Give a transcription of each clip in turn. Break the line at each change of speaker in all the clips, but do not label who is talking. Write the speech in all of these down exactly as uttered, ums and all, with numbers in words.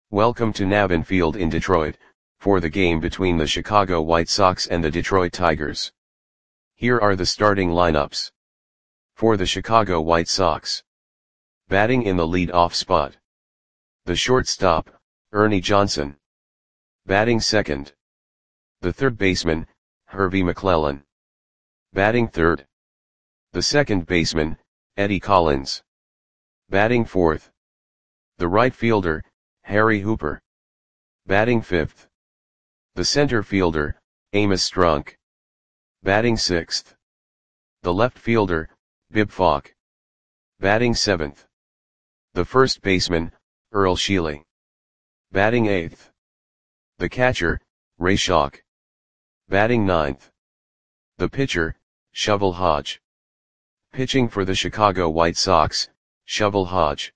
Welcome to Navin Field in Detroit, for the game between the Chicago White Sox and the Detroit Tigers. Here are the starting lineups. For the Chicago White Sox. Batting in the lead-off spot. The shortstop, Ernie Johnson. Batting second. The third baseman, Hervey McClellan. Batting third. The second baseman, Eddie Collins. Batting fourth. The right fielder, Harry Hooper. Batting fifth. The center fielder, Amos Strunk. Batting sixth. The left fielder, Bib Falk. Batting seventh. The first baseman, Earl Sheely. Batting eighth. The catcher, Ray Schalk. Batting ninth. The pitcher, Shovel Hodge. Pitching for the Chicago White Sox, Shovel Hodge.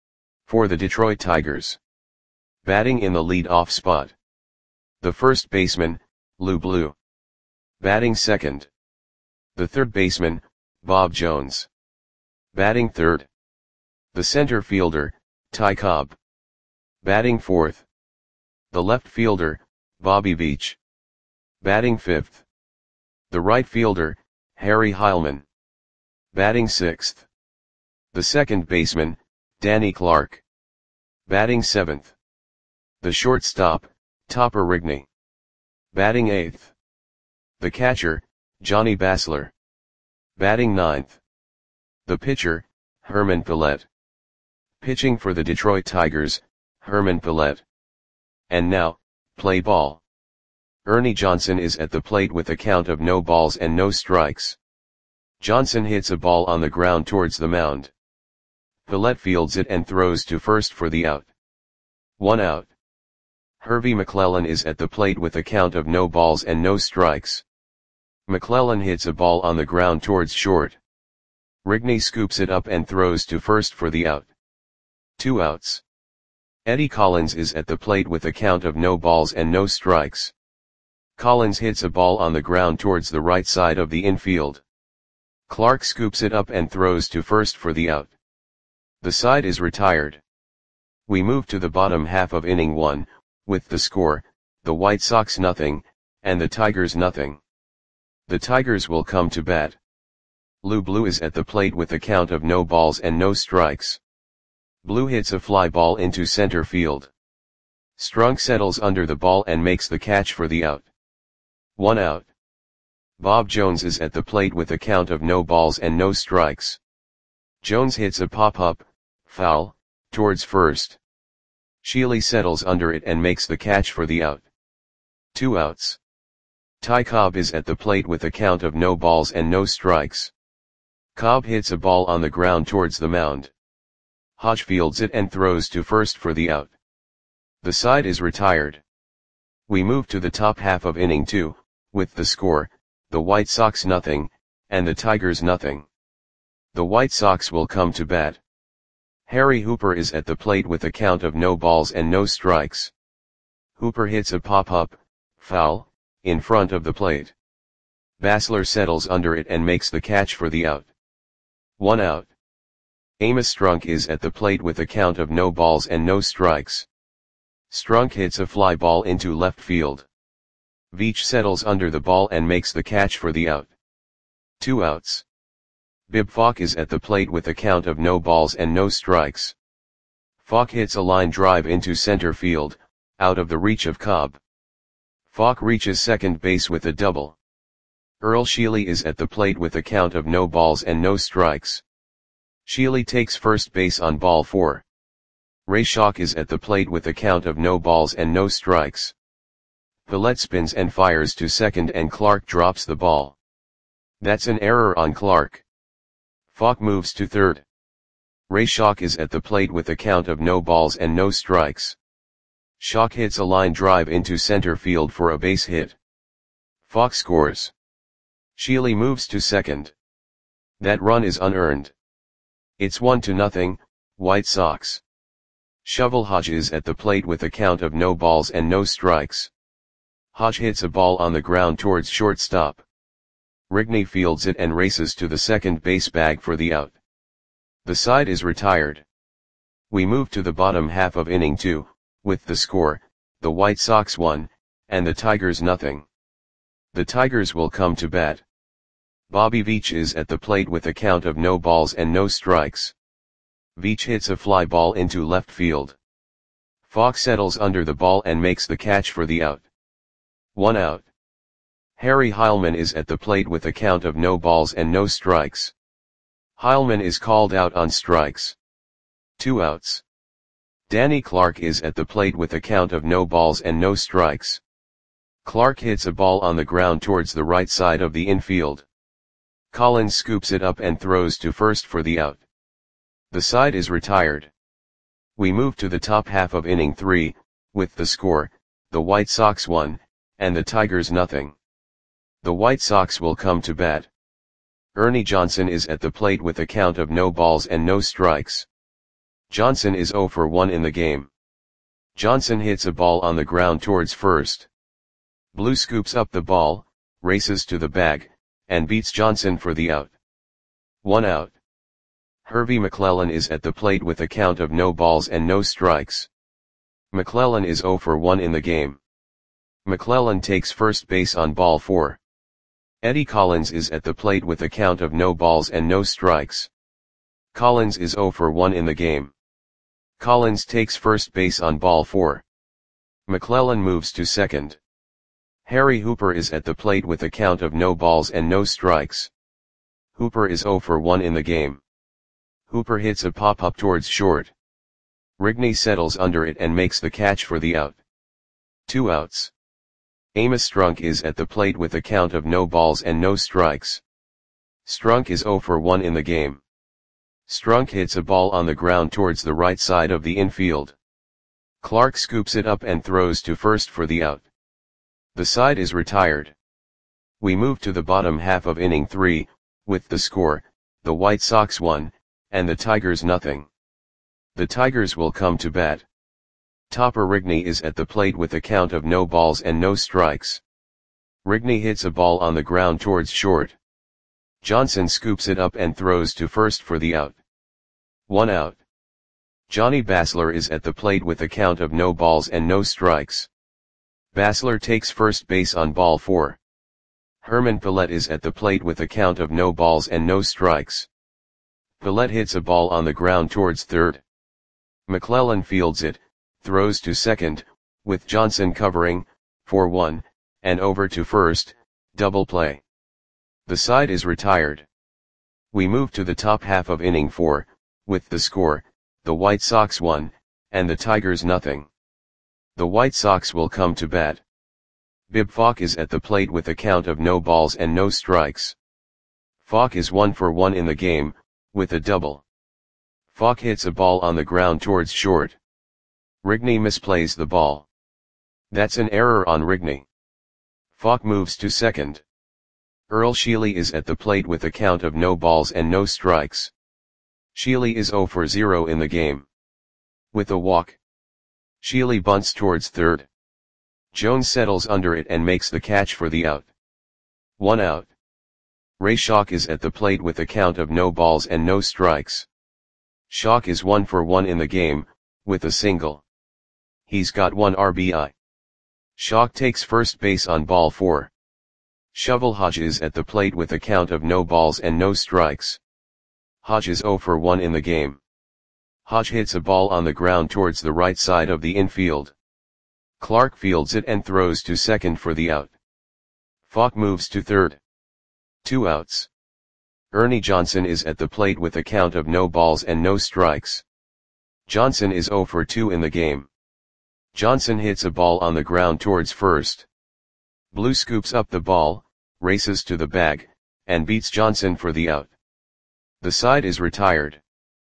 For the Detroit Tigers. Batting in the lead-off spot. The first baseman, Lou Blue. Batting second. The third baseman, Bob Jones. Batting third. The center fielder, Ty Cobb. Batting fourth. The left fielder, Bobby Beach. Batting fifth. The right fielder, Harry Heilman. Batting sixth. The second baseman, Danny Clark. Batting seventh. The shortstop, Topper Rigney. Batting eighth. The catcher, Johnny Basler. Batting ninth. The pitcher, Herman Pillette. Pitching for the Detroit Tigers, Herman Pillette. And now, play ball. Ernie Johnson is at the plate with a count of no balls and no strikes. Johnson hits a ball on the ground towards the mound. Pillette fields it and throws to first for the out. One out. Hervey McClellan is at the plate with a count of no balls and no strikes. McClellan hits a ball on the ground towards short. Rigney scoops it up and throws to first for the out. Two outs. Eddie Collins is at the plate with a count of no balls and no strikes. Collins hits a ball on the ground towards the right side of the infield. Clark scoops it up and throws to first for the out. The side is retired. We move to the bottom half of inning one, with the score, the White Sox nothing, and the Tigers nothing. The Tigers will come to bat. Lou Blue is at the plate with a count of no balls and no strikes. Blue hits a fly ball into center field. Strunk settles under the ball and makes the catch for the out. One out. Bob Jones is at the plate with a count of no balls and no strikes. Jones hits a pop-up, foul, towards first. Sheely settles under it and makes the catch for the out. Two outs. Ty Cobb is at the plate with a count of no balls and no strikes. Cobb hits a ball on the ground towards the mound. Hodge fields it and throws to first for the out. The side is retired. We move to the top half of inning two, with the score, the White Sox nothing, and the Tigers nothing. The White Sox will come to bat. Harry Hooper is at the plate with a count of no balls and no strikes. Hooper hits a pop-up, foul, in front of the plate. Basler settles under it and makes the catch for the out. One out. Amos Strunk is at the plate with a count of no balls and no strikes. Strunk hits a fly ball into left field. Veach settles under the ball and makes the catch for the out. Two outs. Bib Falk is at the plate with a count of no balls and no strikes. Falk hits a line drive into center field, out of the reach of Cobb. Falk reaches second base with a double. Earl Sheely is at the plate with a count of no balls and no strikes. Sheely takes first base on ball four. Ray Schalk is at the plate with a count of no balls and no strikes. Pillette spins and fires to second and Clark drops the ball. That's an error on Clark. Falk moves to third. Ray Schalk is at the plate with a count of no balls and no strikes. Schalk hits a line drive into center field for a base hit. Falk scores. Sheely moves to second. That run is unearned. It's one to nothing, White Sox. Shovel Hodge is at the plate with a count of no balls and no strikes. Hodge hits a ball on the ground towards shortstop. Rigney fields it and races to the second base bag for the out. The side is retired. We move to the bottom half of inning two, With the score, the White Sox won, and the Tigers nothing. The Tigers will come to bat. Bobby Veach is at the plate with a count of no balls and no strikes. Veach hits a fly ball into left field. Falk settles under the ball and makes the catch for the out. One out. Harry Heilmann is at the plate with a count of no balls and no strikes. Heilmann is called out on strikes. Two outs. Danny Clark is at the plate with a count of no balls and no strikes. Clark hits a ball on the ground towards the right side of the infield. Collins scoops it up and throws to first for the out. The side is retired. We move to the top half of inning three, with the score, the White Sox won, and the Tigers nothing. The White Sox will come to bat. Ernie Johnson is at the plate with a count of no balls and no strikes. Johnson is oh for one in the game. Johnson hits a ball on the ground towards first. Blue scoops up the ball, races to the bag, and beats Johnson for the out. One out. Hervey McClellan is at the plate with a count of no balls and no strikes. McClellan is oh for one in the game. McClellan takes first base on ball four. Eddie Collins is at the plate with a count of no balls and no strikes. Collins is oh for one in the game. Collins takes first base on ball four. McClellan moves to second. Harry Hooper is at the plate with a count of no balls and no strikes. Hooper is oh for one in the game. Hooper hits a pop-up towards short. Rigney settles under it and makes the catch for the out. Two outs. Amos Strunk is at the plate with a count of no balls and no strikes. Strunk is oh for one in the game. Strunk hits a ball on the ground towards the right side of the infield. Clark scoops it up and throws to first for the out. The side is retired. We move to the bottom half of inning three, with the score, the White Sox won, and the Tigers nothing. The Tigers will come to bat. Topper Rigney is at the plate with a count of no balls and no strikes. Rigney hits a ball on the ground towards short. Johnson scoops it up and throws to first for the out. One out. Johnny Basler is at the plate with a count of no balls and no strikes. Basler takes first base on ball four. Herman Pallette is at the plate with a count of no balls and no strikes. Pallette hits a ball on the ground towards third. McClellan fields it, throws to second, with Johnson covering, for one, and over to first, double play. The side is retired. We move to the top half of inning four, with the score, the White Sox won, and the Tigers nothing. The White Sox will come to bat. Bib Falk is at the plate with a count of no balls and no strikes. Falk is one for one in the game, with a double. Falk hits a ball on the ground towards short. Rigney misplays the ball. That's an error on Rigney. Falk moves to second. Earl Sheely is at the plate with a count of no balls and no strikes. Sheely is oh for zero in the game. With a walk. Sheely bunts towards third. Jones settles under it and makes the catch for the out. One out. Ray Schalk is at the plate with a count of no balls and no strikes. Schalk is one for one in the game, with a single. He's got one R B I. Schalk takes first base on ball four. Shovel Hodge is at the plate with a count of no balls and no strikes. Hodge is oh for one in the game. Hodge hits a ball on the ground towards the right side of the infield. Clark fields it and throws to second for the out. Falk moves to third. Two outs. Ernie Johnson is at the plate with a count of no balls and no strikes. Johnson is oh for two in the game. Johnson hits a ball on the ground towards first. Blue scoops up the ball, races to the bag, and beats Johnson for the out. The side is retired.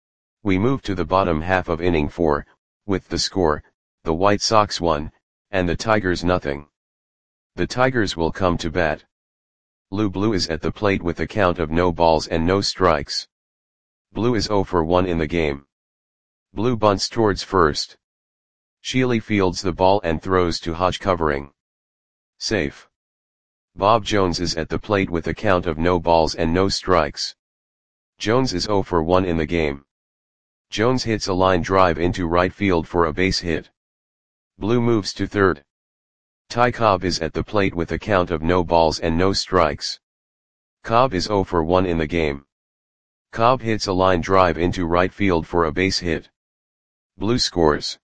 We move to the bottom half of inning four, with the score, the White Sox won, and the Tigers nothing. The Tigers will come to bat. Lou Blue is at the plate with a count of no balls and no strikes. Blue is oh for one in the game. Blue bunts towards first. Sheely fields the ball and throws to Hodge covering. Safe. Bob Jones is at the plate with a count of no balls and no strikes. Jones is oh for one in the game. Jones hits a line drive into right field for a base hit. Blue moves to third. Ty Cobb is at the plate with a count of no balls and no strikes. Cobb is zero for one in the game. Cobb hits a line drive into right field for a base hit. Blue scores.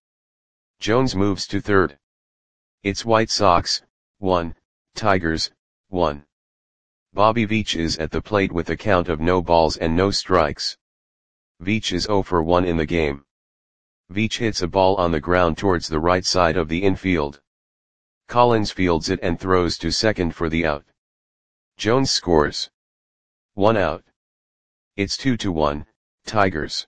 Jones moves to third. It's White Sox, one, Tigers, one. Bobby Veach is at the plate with a count of no balls and no strikes. Veach is zero for one in the game. Veach hits a ball on the ground towards the right side of the infield. Collins fields it and throws to second for the out. Jones scores. One out. It's two to one, Tigers.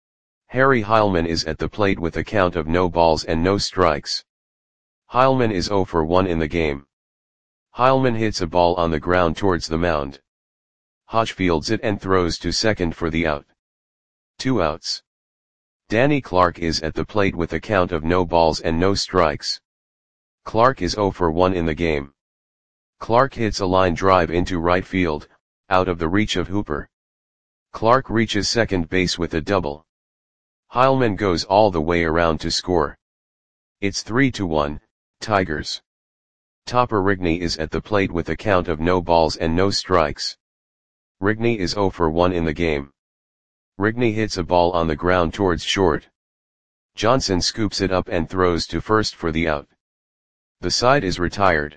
Harry Heilmann is at the plate with a count of no balls and no strikes. Heilmann is zero for one in the game. Heilmann hits a ball on the ground towards the mound. Hodge fields it and throws to second for the out. Two outs. Danny Clark is at the plate with a count of no balls and no strikes. Clark is zero for one in the game. Clark hits a line drive into right field, out of the reach of Hooper. Clark reaches second base with a double. Heilmann goes all the way around to score. It's three to one, Tigers. Topper Rigney is at the plate with a count of no balls and no strikes. Rigney is zero for one in the game. Rigney hits a ball on the ground towards short. Johnson scoops it up and throws to first for the out. The side is retired.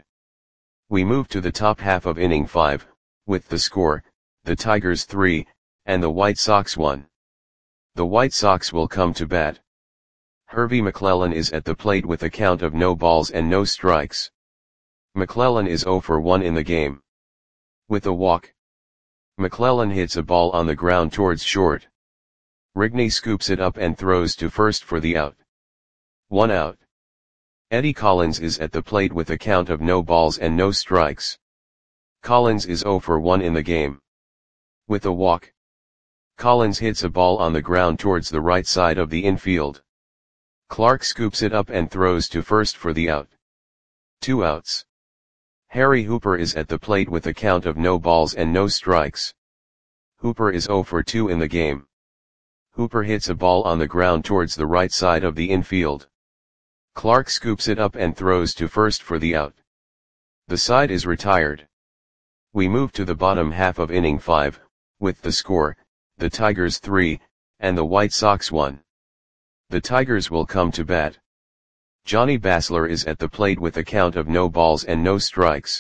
We move to the top half of inning five, with the score, the Tigers three, and the White Sox one. The White Sox will come to bat. Hervey McClellan is at the plate with a count of no balls and no strikes. McClellan is zero for one in the game. With a walk. McClellan hits a ball on the ground towards short. Rigney scoops it up and throws to first for the out. One out. Eddie Collins is at the plate with a count of no balls and no strikes. Collins is zero for one in the game. With a walk. Collins hits a ball on the ground towards the right side of the infield. Clark scoops it up and throws to first for the out. Two outs. Harry Hooper is at the plate with a count of no balls and no strikes. Hooper is zero for two in the game. Hooper hits a ball on the ground towards the right side of the infield. Clark scoops it up and throws to first for the out. The side is retired. We move to the bottom half of inning five, with the score, the Tigers three, and the White Sox one. The Tigers will come to bat. Johnny Basler is at the plate with a count of no balls and no strikes.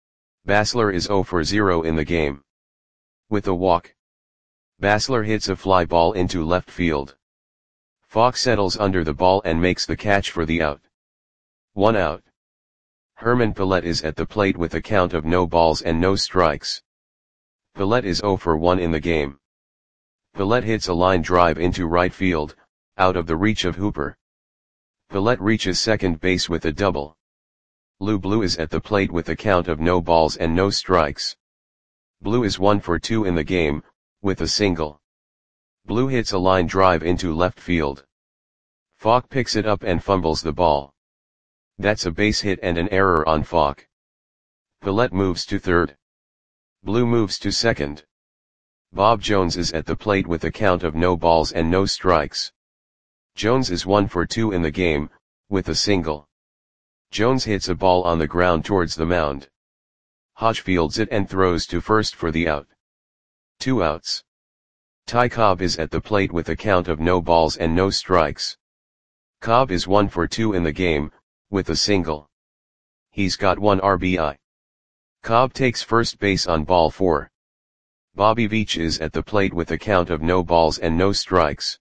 Basler is zero for zero in the game. With a walk. Basler hits a fly ball into left field. Falk settles under the ball and makes the catch for the out. One out. Herman Pallette is at the plate with a count of no balls and no strikes. Pallette is zero for one in the game. Pallette hits a line drive into right field, out of the reach of Hooper. Pallette reaches second base with a double. Lou Blue is at the plate with a count of no balls and no strikes. Blue is one for two in the game, with a single. Blue hits a line drive into left field. Falk picks it up and fumbles the ball. That's a base hit and an error on Falk. Pallette moves to third. Blue moves to second. Bob Jones is at the plate with a count of no balls and no strikes. Jones is one for two in the game, with a single. Jones hits a ball on the ground towards the mound. Hodge fields it and throws to first for the out. Two outs. Ty Cobb is at the plate with a count of no balls and no strikes. Cobb is one for two in the game, with a single. He's got one R B I. Cobb takes first base on ball four. Bobby Veach is at the plate with a count of no balls and no strikes.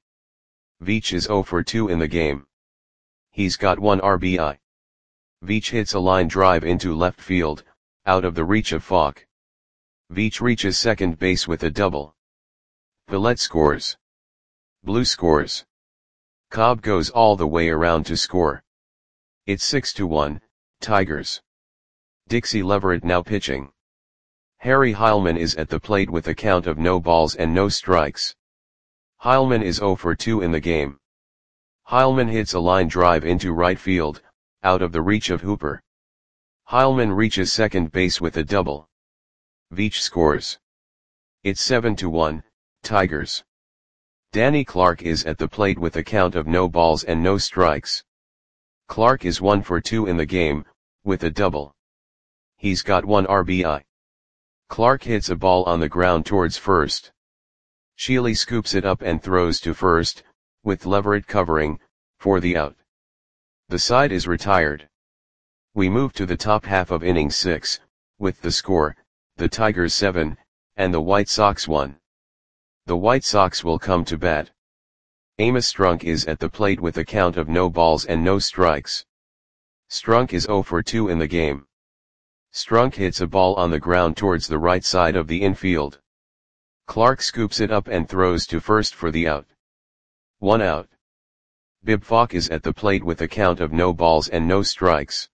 Veach is zero for two in the game. He's got one R B I. Veach hits a line drive into left field, out of the reach of Falk. Veach reaches second base with a double. Pallette scores. Blue scores. Cobb goes all the way around to score. It's six to one, Tigers. Dixie Leverett now pitching. Harry Heilmann is at the plate with a count of no balls and no strikes. Heilmann is zero for two in the game. Heilmann hits a line drive into right field, out of the reach of Hooper. Heilmann reaches second base with a double. Veach scores. It's seven to one, Tigers. Danny Clark is at the plate with a count of no balls and no strikes. Clark is one for two in the game, with a double. He's got one R B I. Clark hits a ball on the ground towards first. Sheely scoops it up and throws to first, with Leverett covering, for the out. The side is retired. We move to the top half of inning six, with the score, the Tigers seven, and the White Sox one. The White Sox will come to bat. Amos Strunk is at the plate with a count of no balls and no strikes. Strunk is zero for two in the game. Strunk hits a ball on the ground towards the right side of the infield. Clark scoops it up and throws to first for the out. One out. Bib Falk is at the plate with a count of no balls and no strikes.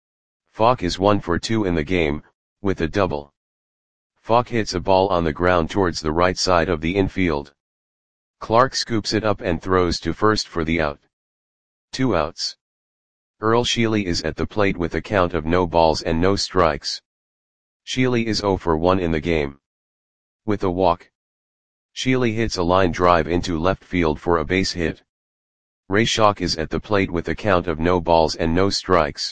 Falk is one for two in the game, with a double. Falk hits a ball on the ground towards the right side of the infield. Clark scoops it up and throws to first for the out. Two outs. Earl Sheely is at the plate with a count of no balls and no strikes. Sheely is zero for one in the game. With a walk. Sheely hits a line drive into left field for a base hit. Ray Schalk is at the plate with a count of no balls and no strikes.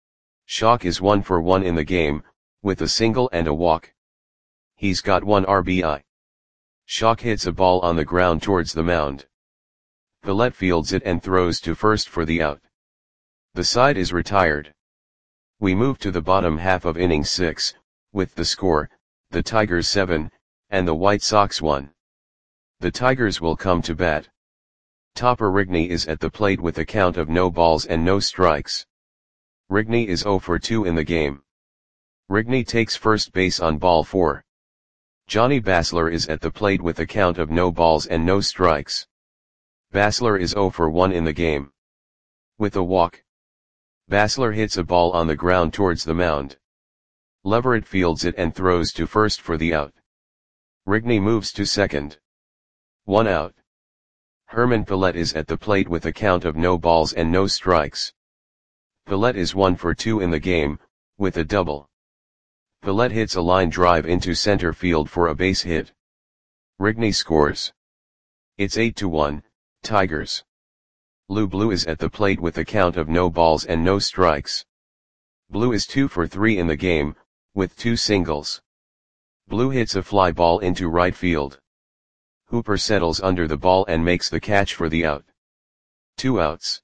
Schalk is one for one in the game, with a single and a walk. He's got one R B I. Schalk hits a ball on the ground towards the mound. Villette fields it and throws to first for the out. The side is retired. We move to the bottom half of inning six, with the score, the Tigers seven, and the White Sox one. The Tigers will come to bat. Topper Rigney is at the plate with a count of no balls and no strikes. Rigney is zero for two in the game. Rigney takes first base on ball four. Johnny Basler is at the plate with a count of no balls and no strikes. Basler is zero for one in the game. With a walk. Basler hits a ball on the ground towards the mound. Leverett fields it and throws to first for the out. Rigney moves to second. One out. Herman Villette is at the plate with a count of no balls and no strikes. Villette is one for two in the game, with a double. Villette hits a line drive into center field for a base hit. Rigney scores. It's eight to one, Tigers. Lou Blue is at the plate with a count of no balls and no strikes. Blue is two for three in the game, with two singles. Blue hits a fly ball into right field. Hooper settles under the ball and makes the catch for the out. Two outs.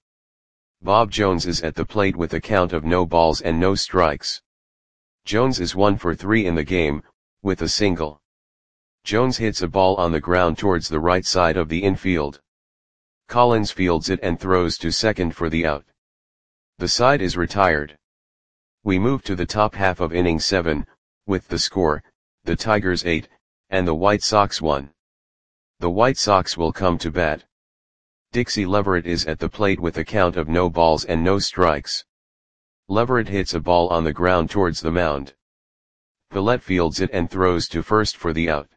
Bob Jones is at the plate with a count of no balls and no strikes. Jones is one for three in the game, with a single. Jones hits a ball on the ground towards the right side of the infield. Collins fields it and throws to second for the out. The side is retired. We move to the top half of inning seven, with the score, the Tigers eight, and the White Sox one. The White Sox will come to bat. Dixie Leverett is at the plate with a count of no balls and no strikes. Leverett hits a ball on the ground towards the mound. Villette fields it and throws to first for the out.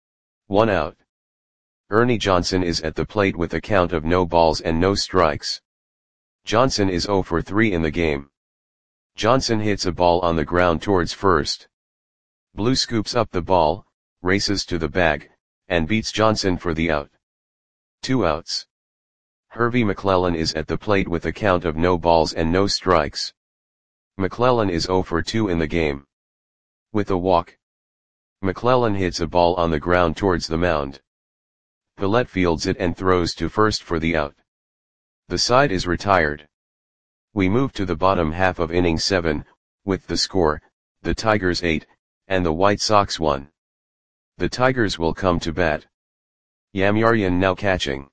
One out. Ernie Johnson is at the plate with a count of no balls and no strikes. Johnson is zero for three in the game. Johnson hits a ball on the ground towards first. Blue scoops up the ball, races to the bag, and beats Johnson for the out. Two outs. Hervey McClellan is at the plate with a count of no balls and no strikes. McClellan is zero for two in the game. With a walk. McClellan hits a ball on the ground towards the mound. Villette fields it and throws to first for the out. The side is retired. We move to the bottom half of inning seven, with the score, the Tigers eight, and the White Sox one. The Tigers will come to bat. Yamyarian now catching.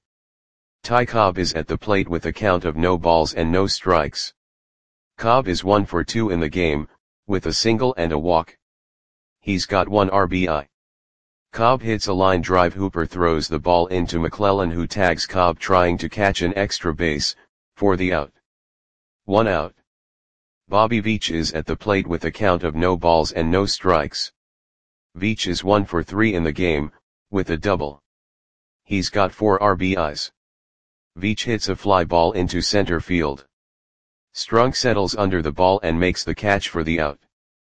Ty Cobb is at the plate with a count of no balls and no strikes. Cobb is one for two in the game, with a single and a walk. He's got one R B I. Cobb hits a line drive. Hooper throws the ball into McClellan, who tags Cobb trying to catch an extra base, for the out. One out. Bobby Veach is at the plate with a count of no balls and no strikes. Veach is one for three in the game, with a double. He's got four R B Is. Veach hits a fly ball into center field. Strunk settles under the ball and makes the catch for the out.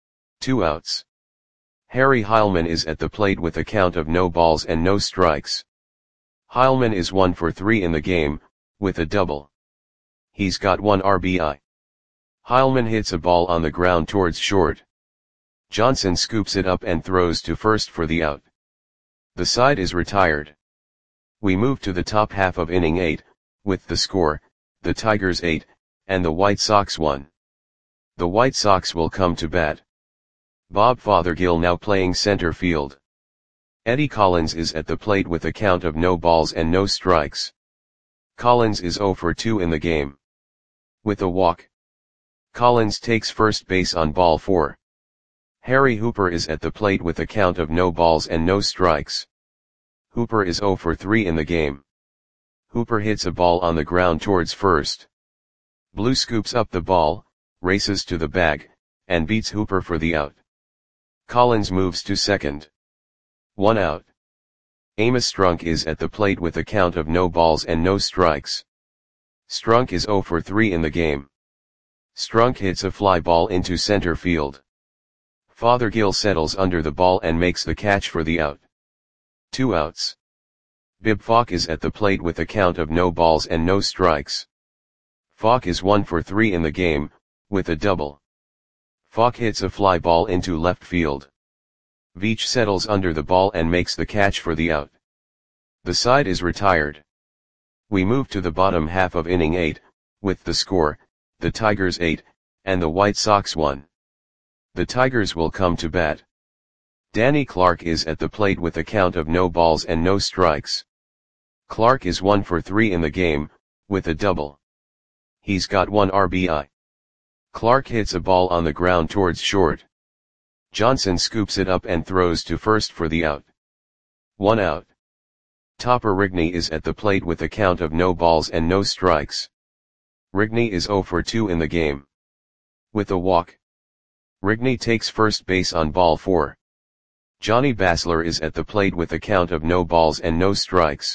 Two outs. Harry Heilman is at the plate with a count of no balls and no strikes. Heilman is one for three in the game, with a double. He's got one R B I. Heilman hits a ball on the ground towards short. Johnson scoops it up and throws to first for the out. The side is retired. We move to the top half of inning eight, with the score, the Tigers eight, and the White Sox one. The White Sox will come to bat. Bob Fothergill now playing center field. Eddie Collins is at the plate with a count of no balls and no strikes. Collins is oh for two in the game. With a walk. Collins takes first base on ball four. Harry Hooper is at the plate with a count of no balls and no strikes. Hooper is oh for three in the game. Hooper hits a ball on the ground towards first. Blue scoops up the ball, races to the bag, and beats Hooper for the out. Collins moves to second. One out. Amos Strunk is at the plate with a count of no balls and no strikes. Strunk is oh for three in the game. Strunk hits a fly ball into center field. Fothergill settles under the ball and makes the catch for the out. Two outs. Bib Falk is at the plate with a count of no balls and no strikes. Falk is one for three in the game, with a double. Falk hits a fly ball into left field. Veach settles under the ball and makes the catch for the out. The side is retired. We move to the bottom half of inning eight, with the score, the Tigers eight, and the White Sox one. The Tigers will come to bat. Danny Clark is at the plate with a count of no balls and no strikes. Clark is one for three in the game, with a double. He's got one R B I. Clark hits a ball on the ground towards short. Johnson scoops it up and throws to first for the out. One out. Topper Rigney is at the plate with a count of no balls and no strikes. Rigney is oh for two in the game. With a walk. Rigney takes first base on ball four. Johnny Basler is at the plate with a count of no balls and no strikes.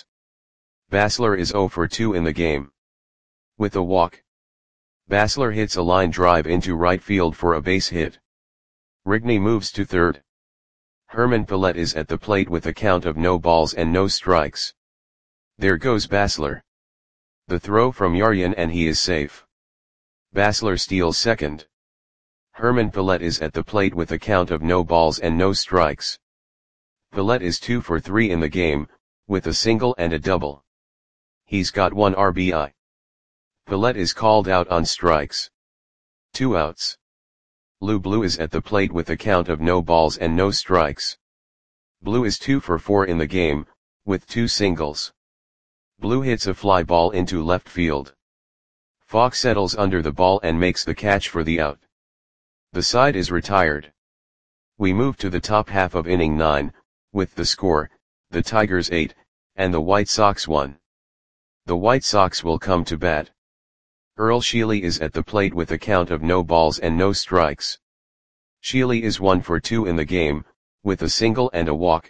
Basler is oh for two in the game. With a walk. Basler hits a line drive into right field for a base hit. Rigney moves to third. Herman Pallette is at the plate with a count of no balls and no strikes. There goes Basler. The throw from Yaryan and he is safe. Basler steals second. Herman Pallette is at the plate with a count of no balls and no strikes. Pallette is two for three in the game, with a single and a double. He's got one R B I. Pallette is called out on strikes. Two outs. Lou Blue is at the plate with a count of no balls and no strikes. Blue is two for four in the game, with two singles. Blue hits a fly ball into left field. Falk settles under the ball and makes the catch for the out. The side is retired. We move to the top half of inning nine, with the score, the Tigers eight, and the White Sox one. The White Sox will come to bat. Earl Sheely is at the plate with a count of no balls and no strikes. Sheely is one for two in the game, with a single and a walk.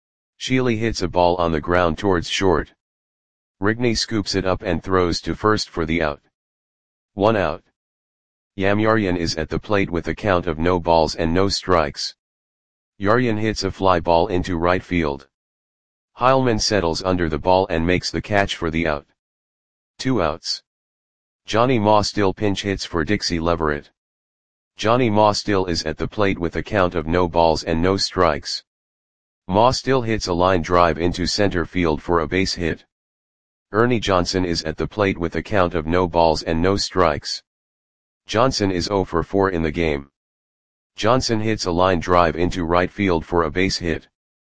Sheely hits a ball on the ground towards short. Rigney scoops it up and throws to first for the out. One out. Yam Yaryan is at the plate with a count of no balls and no strikes. Yaryan hits a fly ball into right field. Heilman settles under the ball and makes the catch for the out. Two outs. Johnny Maw still pinch hits for Dixie Leverett. Johnny Maw still is at the plate with a count of no balls and no strikes. Maw still hits a line drive into center field for a base hit. Ernie Johnson is at the plate with a count of no balls and no strikes. Johnson is oh for four in the game. Johnson hits a line drive into right field for a base hit.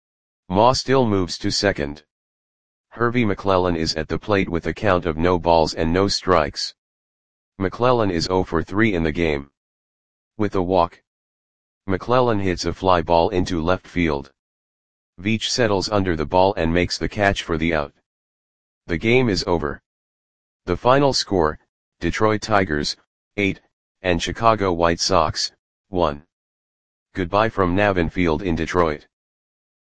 Maw still moves to second. Hervey McClellan is at the plate with a count of no balls and no strikes. McClellan is oh for three in the game. With a walk. McClellan hits a fly ball into left field. Veach settles under the ball and makes the catch for the out. The game is over. The final score, Detroit Tigers, eight, and Chicago White Sox, one. Goodbye from Navin Field in Detroit.